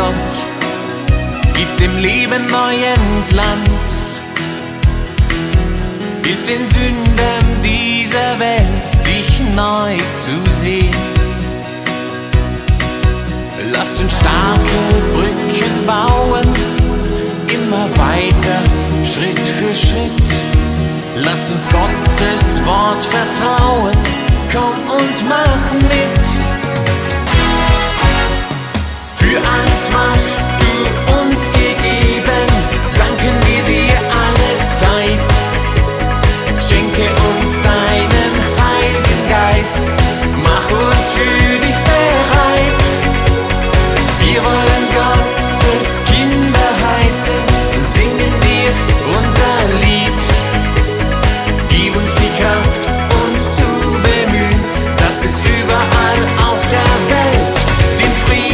Gott gibt dem Leben neuen Glanz. Hilf den Sündern dieser Welt, dich neu zu sehen. Lasst uns starke Brücken bauen, immer weiter, Schritt für Schritt. Lasst uns Gottes Wort vertrauen, komm und mach mit.